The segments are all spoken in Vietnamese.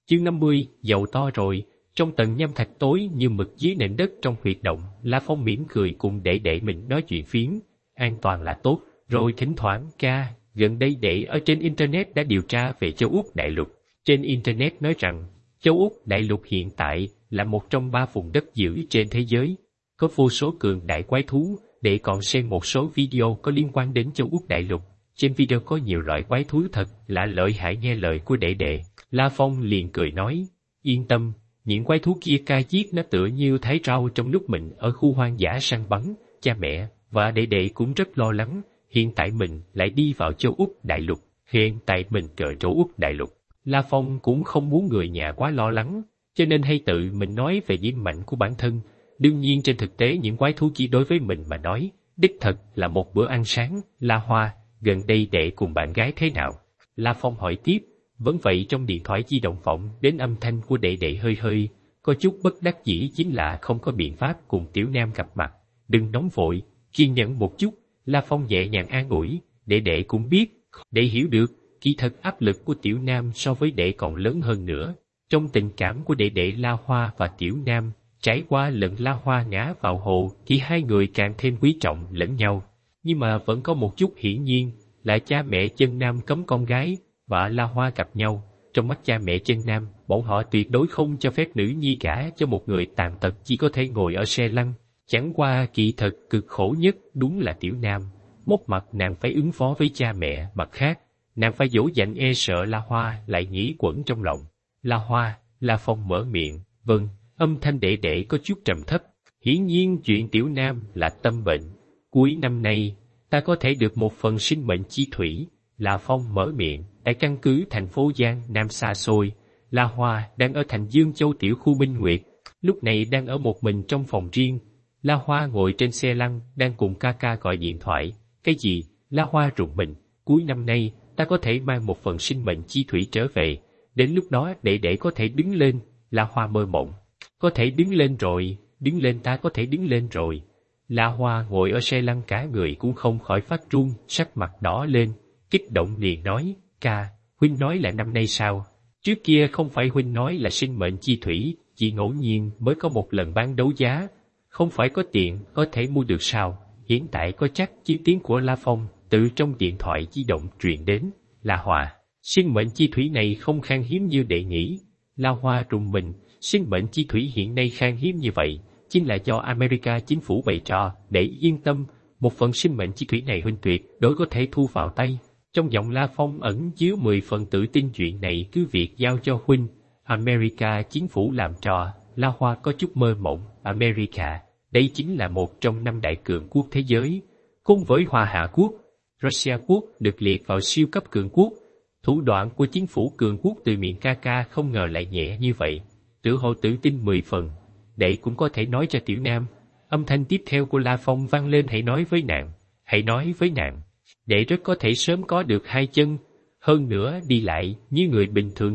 Chương 50, giàu to rồi. Trong tầng nham thạch tối như mực dưới nền đất trong huyệt động, La Phong mỉm cười cùng đệ mình nói chuyện phiếm. An toàn là tốt, rồi thỉnh thoảng gần đây đệ ở trên Internet đã điều tra về châu Úc đại lục. Trên Internet nói rằng, châu Úc đại lục hiện tại là một trong 3 vùng đất dữ trên thế giới. Có vô số cường đại quái thú, đệ còn xem một số video có liên quan đến châu Úc đại lục. Trên video có nhiều loại quái thú thật là lợi hại nghe lời của đệ. La Phong liền cười nói, yên tâm, những quái thú kia giết nó tựa như thái rau trong lúc mình ở khu hoang dã săn bắn. Cha mẹ và đệ cũng rất lo lắng, hiện tại mình lại đi vào châu Úc đại lục, hiện tại mình cờ châu Úc đại lục. La Phong cũng không muốn người nhà quá lo lắng, cho nên hay tự mình nói về điểm mạnh của bản thân. Đương nhiên trên thực tế những quái thú kia đối với mình mà nói, đích thật là một bữa ăn sáng. La Hoa, gần đây đệ cùng bạn gái thế nào? La Phong hỏi tiếp. Vẫn vậy, trong điện thoại di động vọng đến âm thanh của đệ hơi có chút bất đắc dĩ, chính là không có biện pháp cùng Tiểu Nam gặp mặt. Đừng nóng vội, kiên nhẫn một chút. La Phong nhẹ nhàng an ủi. Đệ cũng biết, đệ hiểu được, kỳ thật áp lực của Tiểu Nam so với đệ còn lớn hơn nữa. Trong tình cảm của đệ La Hoa và Tiểu Nam, trải qua lần La Hoa ngã vào hồ thì hai người càng thêm quý trọng lẫn nhau. Nhưng mà vẫn có một chút hiển nhiên là cha mẹ Chân Nam cấm con gái và La Hoa gặp nhau. Trong mắt cha mẹ Chân Nam, bọn họ tuyệt đối không cho phép nữ nhi gả cho một người tàn tật chỉ có thể ngồi ở xe lăn. Chẳng qua kỳ thật cực khổ nhất đúng là Tiểu Nam. Một mặt nàng phải ứng phó với cha mẹ, mặt khác nàng phải dỗ dành e sợ La Hoa lại nghĩ quẩn trong lòng. La Hoa, La Phong mở miệng. Vâng. Âm thanh đệ có chút trầm thấp. Hiển nhiên chuyện Tiểu Nam là tâm bệnh. Cuối năm nay, ta có thể được một phần sinh mệnh chi thủy. La Phong mở miệng. Tại căn cứ thành phố Giang Nam xa xôi, La Hoa đang ở thành Dương Châu tiểu khu Minh Nguyệt. Lúc này đang ở một mình trong phòng riêng. La Hoa ngồi trên xe lăn, đang cùng ca gọi điện thoại. Cái gì? La Hoa rùng mình. Cuối năm nay, ta có thể mang một phần sinh mệnh chi thủy trở về. Đến lúc đó đệ có thể đứng lên. La Hoa mơ mộng. Có thể đứng lên rồi, đứng lên, ta có thể đứng lên rồi. La Hoa ngồi ở xe lăn cả người cũng không khỏi phát run, sắc mặt đỏ lên, kích động liền nói, huynh nói là năm nay sao? Trước kia không phải huynh nói là sinh mệnh chi thủy, chỉ ngẫu nhiên mới có một lần bán đấu giá, không phải có tiền có thể mua được sao? Hiện tại có chắc? Tiếng của La Phong từ trong điện thoại di động truyền đến. La Hoa, sinh mệnh chi thủy này không khan hiếm như đệ nghĩ. La Hoa rùng mình. Sinh mệnh chi thủy hiện nay khan hiếm như vậy, chính là do America chính phủ bày trò, để yên tâm, một phần sinh mệnh chi thủy này huynh tuyệt đối có thể thu vào tay. Trong giọng La Phong ẩn chứa 10 phần tự tin, chuyện này cứ việc giao cho huynh. America chính phủ làm trò. La Hoa có chút mơ mộng. America, đây chính là một trong 5 đại cường quốc thế giới, cùng với Hoa Hạ quốc, Russia quốc được liệt vào siêu cấp cường quốc. Thủ đoạn của chính phủ cường quốc từ miệng ca không ngờ lại nhẹ như vậy. Tự hồ tự tin 10 phần. Đệ cũng có thể nói cho Tiểu Nam. Âm thanh tiếp theo của La Phong vang lên. Hãy nói với nàng. Hãy nói với nàng. Đệ rất có thể sớm có được 2 chân. Hơn nữa đi lại như người bình thường.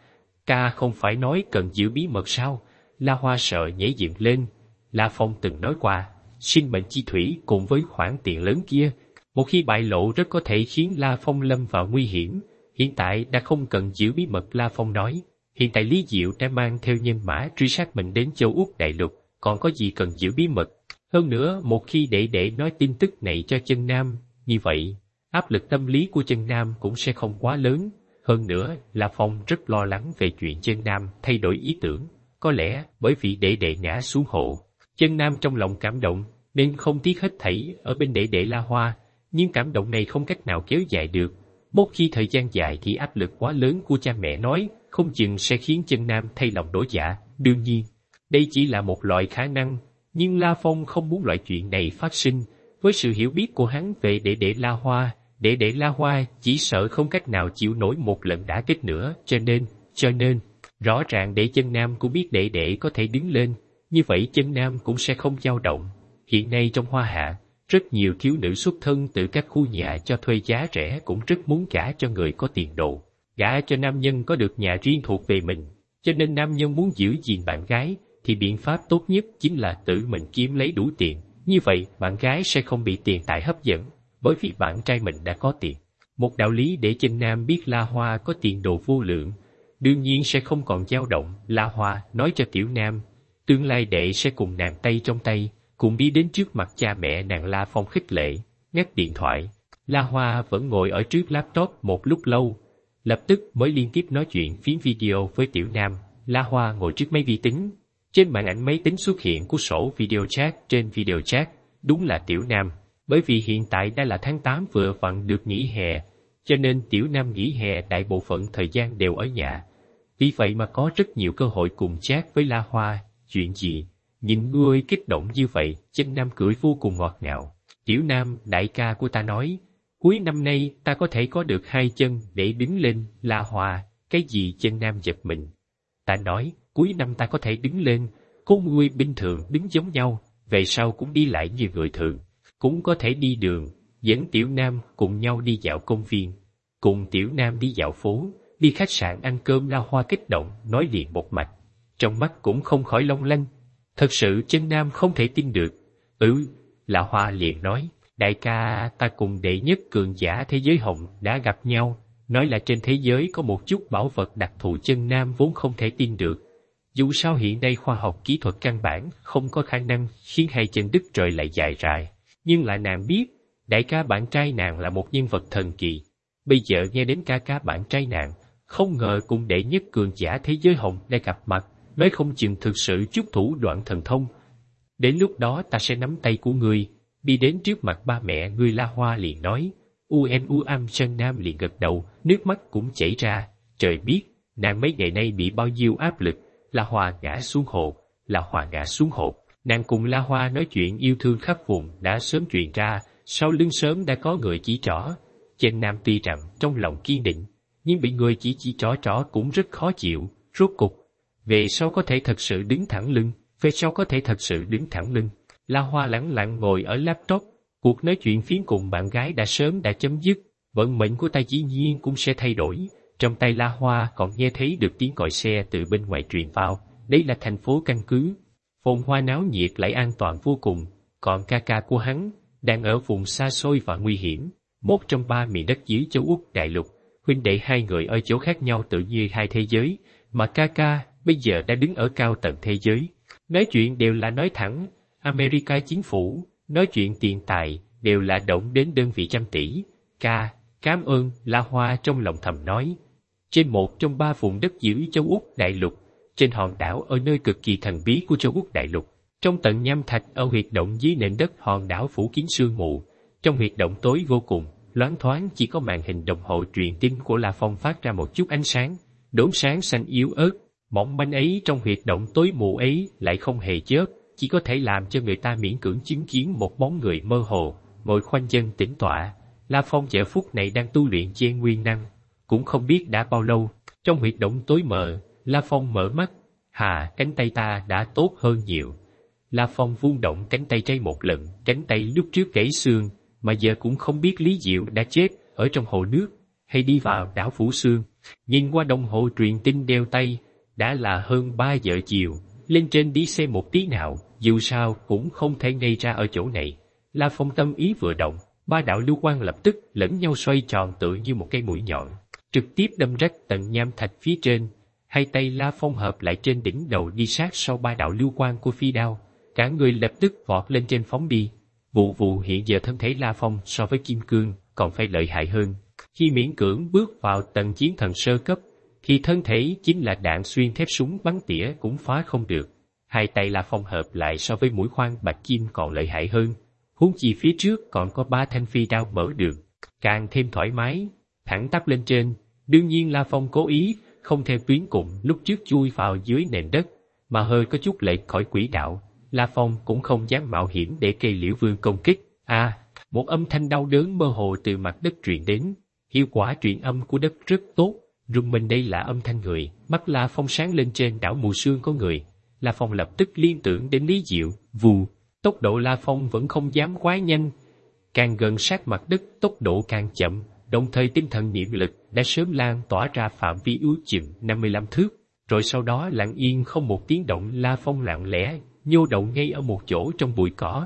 Ca không phải nói cần giữ bí mật sao? La Hoa sợ nhảy dựng lên. La Phong từng nói qua, sinh mệnh chi thủy cùng với khoản tiền lớn kia, một khi bại lộ rất có thể khiến La Phong lâm vào nguy hiểm. Hiện tại đã không cần giữ bí mật. La Phong nói. Hiện tại Lý Diệu đã mang theo nhân mã truy sát mình đến châu Úc đại lục, còn có gì cần giữ bí mật? Hơn nữa, một khi đệ nói tin tức này cho Chân Nam, như vậy, áp lực tâm lý của Chân Nam cũng sẽ không quá lớn. Hơn nữa, La Phong rất lo lắng về chuyện Chân Nam thay đổi ý tưởng. Có lẽ bởi vì đệ ngã xuống hộ, Chân Nam trong lòng cảm động, nên không tiếc hết thảy ở bên đệ La Hoa. Nhưng cảm động này không cách nào kéo dài được. Một khi thời gian dài thì áp lực quá lớn của cha mẹ nói, không chừng sẽ khiến Chân Nam thay lòng đổi dạ. Đương nhiên, đây chỉ là một loại khả năng, nhưng La Phong không muốn loại chuyện này phát sinh. Với sự hiểu biết của hắn về đệ La Hoa, đệ La Hoa chỉ sợ không cách nào chịu nổi một lần đả kích nữa, cho nên, rõ ràng để Chân Nam cũng biết đệ có thể đứng lên, như vậy Chân Nam cũng sẽ không dao động. Hiện nay trong Hoa Hạ, rất nhiều thiếu nữ xuất thân từ các khu nhà cho thuê giá rẻ cũng rất muốn gả cho người có tiền đồ. Gả cho nam nhân có được nhà riêng thuộc về mình, cho nên nam nhân muốn giữ gìn bạn gái thì biện pháp tốt nhất chính là tự mình kiếm lấy đủ tiền. Như vậy bạn gái sẽ không bị tiền tài hấp dẫn, bởi vì bạn trai mình đã có tiền. Một đạo lý để Chân Nam biết La Hoa có tiền đồ vô lượng. đương nhiên sẽ không còn dao động. La Hoa nói cho Tiểu Nam, tương lai đệ sẽ cùng nàng tay trong tay, cùng đi đến trước mặt cha mẹ nàng. La Phong khích lệ, ngắt điện thoại. La Hoa vẫn ngồi ở trước laptop một lúc lâu, lập tức mới liên tiếp nói chuyện phím video với Tiểu Nam. La Hoa ngồi trước máy vi tính, trên màn ảnh máy tính xuất hiện cuốn sổ video chat. Trên video chat đúng là Tiểu Nam, bởi vì hiện tại đã là tháng 8 vừa vặn được nghỉ hè, cho nên Tiểu Nam nghỉ hè đại bộ phận thời gian đều ở nhà. Vì vậy mà có rất nhiều cơ hội cùng chat với La Hoa. Chuyện gì? Nhìn ngươi kích động như vậy. Chân Nam cười vô cùng ngọt ngào. Tiểu Nam, đại ca của ta nói, cuối năm nay ta có thể có được 2 chân để đứng lên. La Hoa, cái gì? Chân Nam giật mình. Ta nói, cuối năm ta có thể đứng lên, con ngươi bình thường đứng giống nhau, về sau cũng đi lại như người thường, cũng có thể đi đường, dẫn Tiểu Nam cùng nhau đi dạo công viên, cùng Tiểu Nam đi dạo phố, đi khách sạn ăn cơm. La Hoa kích động, nói liền một mạch, trong mắt cũng không khỏi long lanh. Thật sự Chân Nam không thể tin được. La Hoa liền nói, đại ca, ta cùng đệ nhất cường giả thế giới Hồng đã gặp nhau, nói là trên thế giới có một chút bảo vật đặc thù. Chân Nam vốn không thể tin được. Dù sao hiện nay khoa học kỹ thuật căn bản không có khả năng khiến 2 chân đứt rời lại dài rãi, nhưng là nàng biết, đại ca bạn trai nàng là một nhân vật thần kỳ. Bây giờ nghe đến ca bạn trai nàng, không ngờ cùng đệ nhất cường giả thế giới Hồng đã gặp mặt, nói không chừng thực sự chút thủ đoạn thần thông. Đến lúc đó ta sẽ nắm tay của ngươi, đi đến trước mặt ba mẹ ngươi. La Hoa liền nói. Chân Nam liền gật đầu, nước mắt cũng chảy ra. Trời biết, nàng mấy ngày nay bị bao nhiêu áp lực. La Hoa ngã xuống hộp. Nàng cùng La Hoa nói chuyện yêu thương khắp vùng đã sớm truyền ra, sau lưng sớm đã có người chỉ trỏ. Chân Nam tuy rằng trong lòng kiên định, nhưng bị người chỉ trỏ cũng rất khó chịu. Rốt cục, về sau có thể thật sự đứng thẳng lưng. La Hoa lẳng lặng ngồi ở laptop, cuộc nói chuyện phiếm cùng bạn gái đã sớm đã chấm dứt, vận mệnh của ta dĩ nhiên cũng sẽ thay đổi. Trong tay La Hoa còn nghe thấy được tiếng còi xe từ bên ngoài truyền vào, đây là thành phố căn cứ. Phồn hoa náo nhiệt lại an toàn vô cùng, còn ca của hắn đang ở vùng xa xôi và nguy hiểm, một trong 3 miền đất dưới châu Úc đại lục. Huynh đệ 2 người ở chỗ khác nhau tự như 2 thế giới, mà ca bây giờ đã đứng ở cao tầng thế giới. Nói chuyện đều là nói thẳng, America chính phủ, nói chuyện tiền tài, đều là động đến đơn vị trăm tỷ. Cảm ơn, La Hoa trong lòng thầm nói. Trên một trong 3 vùng đất dưới châu Úc đại lục, trên hòn đảo ở nơi cực kỳ thần bí của châu Úc đại lục, trong tận nham thạch ở huyệt động dưới nền đất hòn đảo phủ kín sương mù. Trong huyệt động tối vô cùng, loáng thoáng chỉ có màn hình đồng hồ truyền tin của La Phong phát ra một chút ánh sáng, đốm sáng xanh yếu ớt, mỏng manh ấy. Trong huyệt động tối mù ấy lại không hề chớp, chỉ có thể làm cho người ta miễn cưỡng chứng kiến một bóng người mơ hồ, ngồi khoanh chân tĩnh tọa. La Phong giờ phút này đang tu luyện Gen Nguyên năng, cũng không biết đã bao lâu. Trong huyệt động tối mờ, La Phong mở mắt. Cánh tay ta đã tốt hơn nhiều. La Phong vung động cánh tay trái một lần, cánh tay lúc trước gãy xương, mà giờ cũng không biết Lý Diệu đã chết ở trong hồ nước, hay đi vào đảo Phủ Sương. Nhìn qua đồng hồ truyền tin đeo tay, đã là hơn 3 giờ chiều, lên trên đi xem một tí nào, dù sao cũng không thể ngây ra ở chỗ này. La Phong tâm ý vừa động, 3 đạo lưu quang lập tức lẫn nhau xoay tròn tựa như một cây mũi nhọn, trực tiếp đâm rách tận nham thạch phía trên. 2 tay La Phong hợp lại trên đỉnh đầu đi sát sau 3 đạo lưu quang của phi đao, cả người lập tức vọt lên trên phóng đi. Vụ hiện giờ thân thể La Phong so với Kim Cương còn phải lợi hại hơn. Khi miễn cưỡng bước vào tầng chiến thần sơ cấp, thì thân thể chính là đạn xuyên thép súng bắn tỉa cũng phá không được. 2 tay La Phong hợp lại so với mũi khoan bạch kim còn lợi hại hơn. Huống chi phía trước còn có 3 thanh phi đao mở đường, càng thêm thoải mái, thẳng tắp lên trên. Đương nhiên La Phong cố ý không theo tuyến cùng lúc trước chui vào dưới nền đất, mà hơi có chút lệch khỏi quỹ đạo. La Phong cũng không dám mạo hiểm để cây liễu vương công kích. Một âm thanh đau đớn mơ hồ từ mặt đất truyền đến. Hiệu quả truyền âm của đất rất tốt. Rùng mình đây là âm thanh người. Mắt La Phong sáng lên, trên đảo mù sương có người. La Phong lập tức liên tưởng đến Lý Diệu. Vù, tốc độ La Phong vẫn không dám quá nhanh. Càng gần sát mặt đất tốc độ càng chậm, đồng thời tinh thần niệm lực đã sớm lan tỏa ra phạm vi ước chừng 55 thước. Rồi sau đó lặng yên không một tiếng động. La Phong lặng lẽ nhô đầu ngay ở một chỗ trong bụi cỏ.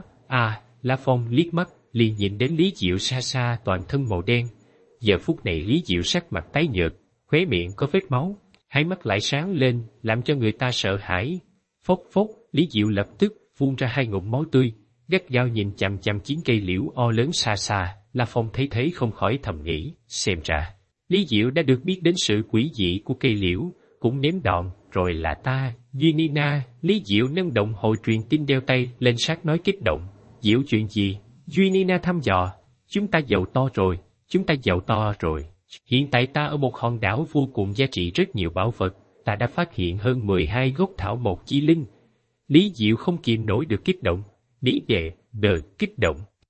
La Phong liếc mắt liền nhìn đến Lý Diệu xa xa, toàn thân màu đen. Giờ phút này Lý Diệu sắc mặt tái nhợt, khóe miệng có vết máu, hai mắt lại sáng lên, làm cho người ta sợ hãi. Phốc phốc, Lý Diệu lập tức phun ra 2 ngụm máu tươi, gắt gao nhìn chằm chằm chiến cây liễu o lớn xa xa. La Phong thấy thế không khỏi thầm nghĩ, xem ra Lý Diệu đã được biết đến sự quỷ dị của cây liễu, cũng nếm đòn, rồi là ta, Duy Nina. Lý Diệu nâng đồng hồ truyền tin đeo tay lên sát nói kích động. Diệu chuyện gì? Duy Nina thăm dò. Chúng ta giàu to rồi, chúng ta giàu to rồi. Hiện tại ta ở một hòn đảo vô cùng giá trị rất nhiều bảo vật, ta đã phát hiện hơn 12 gốc thảo mộc chi linh. Lý Diệu không kìm nổi được kích động. Lý đệ, kích động.